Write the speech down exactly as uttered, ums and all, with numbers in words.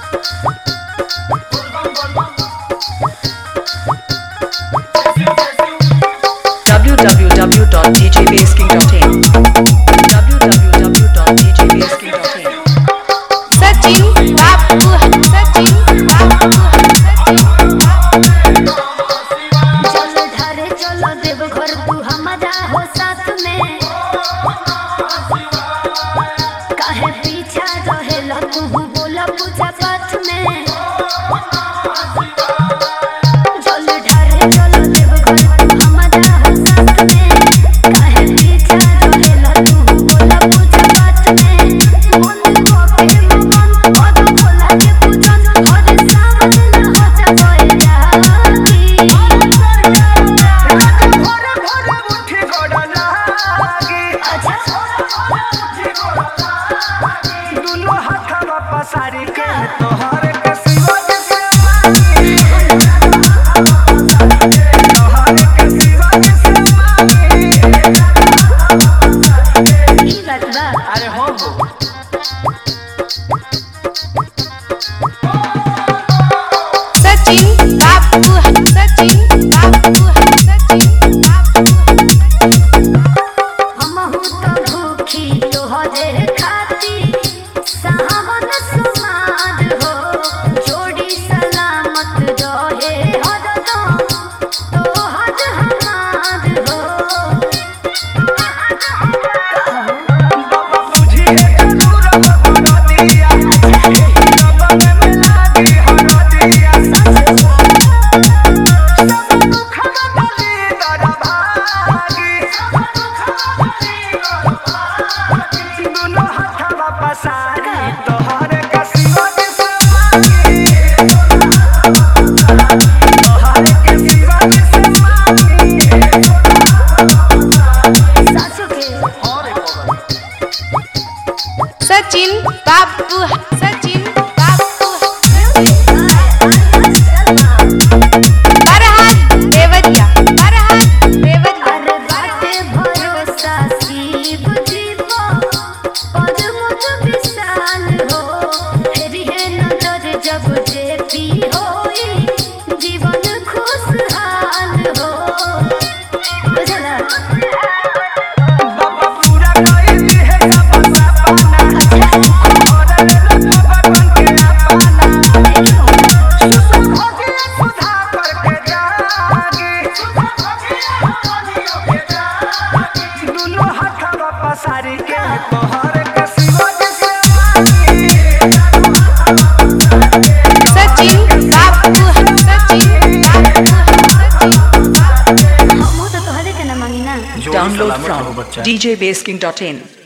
w w w dot d j bass king dot in w w w dot d j bass king dot in Sachin बाबू सचिन बाबू चल ढारे चलो देव घर तू हमारा हो साथ में काहे पीछा रहेला तू बोला पूजा पाठ में चल ढारे चलो देव घर तू हमारा हो साथ में काहे पीछा रहेला तू बोला पूजा पाठ में मन को के मन और खोला के पूजन और सावन ना हो जा कोई जाती सारी के तोहर के सिवा के मांगी तोहर के सिवा के मांगी ई बात बा अरे हो हो सचिन बाबू सचिन बाबू सचिन बाबू हम हूँ तो भूखी तोहरे खाती सावन समाद हो जोड़ी सलामत रहे हरदम तोहर हमाद हो बाबा बुझी है जरूर बता दिया बाबा में मिला दी हरा दिया सब दुख बदली दरा भागी दोनों हाथवा पसारी तोहर के सिवा के मांगी तोहर के सिवा के मांगी सासू के सचिन बाबू सचिन बाबू बरहात देवरिया बरहात देवरिया अरे बाटे भरोसा शिव जीवो पद मुझ विशाल हो फेरी है नजर जब जेपी होई जीवन खुशहाल हो बुझला बाबा पूरा कर दी है सब सपना और रे बाबा बन के अपना सुसुम हो गया सुधा करके जागी दोनों हाथवा पसारी के तोहर के सिवा के मांगी सचिन बाबू सचिन बाबू सचिन हम तो तोहरे के ना मांगी ना download from d j bass king dot in